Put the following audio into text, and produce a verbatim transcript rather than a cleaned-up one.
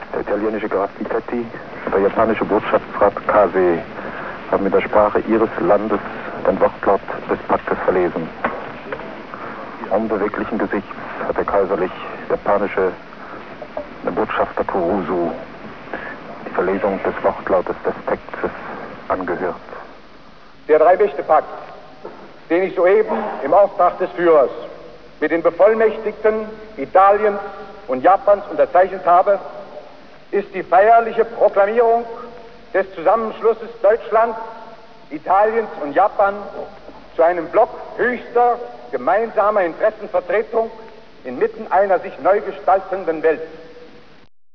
Der italienische Graf Vittetti und der japanische Botschaftsrat Kase haben in der Sprache ihres Landes den Wortlaut des Paktes verlesen. Unbeweglichen Gesichts hat der kaiserlich-japanische Botschafter Kurusu die Verlesung des Wortlautes des Textes angehört. Der Drei-Mächte-Pakt, den ich soeben im Auftrag des Führers mit den Bevollmächtigten Italiens und Japans unterzeichnet habe, ist die feierliche Proklamierung des Zusammenschlusses Deutschland, Italiens und Japan zu einem Block höchster gemeinsamer Interessenvertretung inmitten einer sich neu gestaltenden Welt.